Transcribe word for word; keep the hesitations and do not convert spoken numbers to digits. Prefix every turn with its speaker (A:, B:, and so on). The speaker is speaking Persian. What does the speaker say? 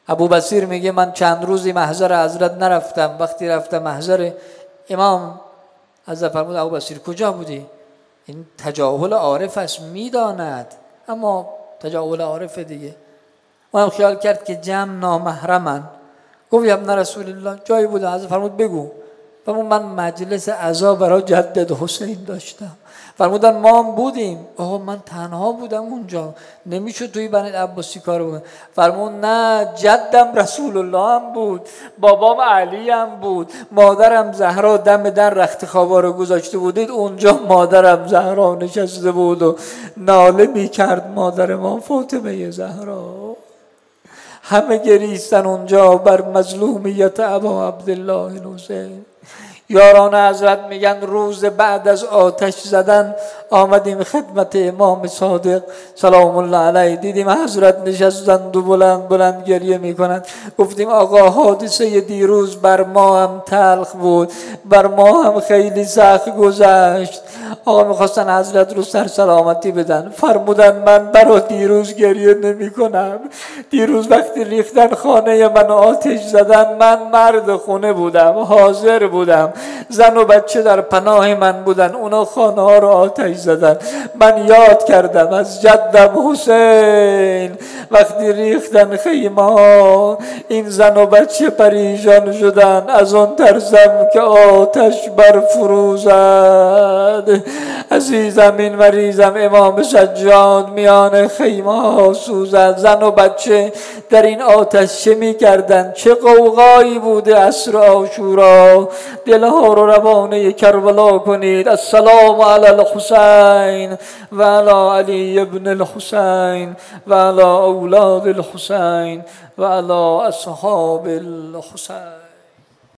A: ابو بصیر میگه من چند روزی محضر حضرت نرفتم. وقتی رفتم محضر امام، حضرت فرمود ابو بصیر کجا بودی؟ این تجاهل عارف است، میداند، اما تجاهل عارف دیگه. اونم خیال کرد که جمع نامحرمن. گفت یا ابن رسول الله جایی بود؟ حضرت فرمود بگو. فرمود من مجلس عزا برای جدد حسین داشتم. فرمودن ما هم بودیم. آقا من تنها بودم اونجا، نمیشد توی بنی عباسی کارو بکنم. فرمود نه، جدم رسول الله هم بود، بابام علی هم بود، مادرم زهرا دم در رخت خوابا رو گذاشته بودید اونجا، مادرم زهرا نشسته بود و ناله میکرد مادر ما فاطمه زهرا. همه گریستن اونجا بر مظلومیت ابا عبدالله الحسین. یاران حضرت میگن روز بعد از آتش زدن آمدیم خدمت امام صادق سلام الله علیه، دیدیم حضرت نشستند و بلند بلند گریه میکنند. گفتیم آقا حادثه دیروز بر ما هم تلخ بود، بر ما هم خیلی سخت گذشت. آقا میخواستن حضرت رو سر سلامتی بدن. فرمودن من برای دیروز گریه نمی کنم. دیروز وقتی ریختن خانه من آتش زدن، من مرد خونه بودم، حاضر بودم، زن و بچه در پناه من بودن، اونا خانه ها رو آتش زدن. من یاد کردم از جدم حسین وقتی ریختن خیمه ها، این زن و بچه پریشان شدن، از اون ترسم که آتش برفروزد. عزیزم این مریضم امام سجاد میان خیمه ها سوزد. زن و بچه در این آتش چه می کردن؟ چه قوقایی بوده عصر عاشورا. دلها رو روانه کربلا کنید. السلام علی الحسین و علی علی ابن الحسین و علی اولاد الحسین و علی اصحاب الحسین.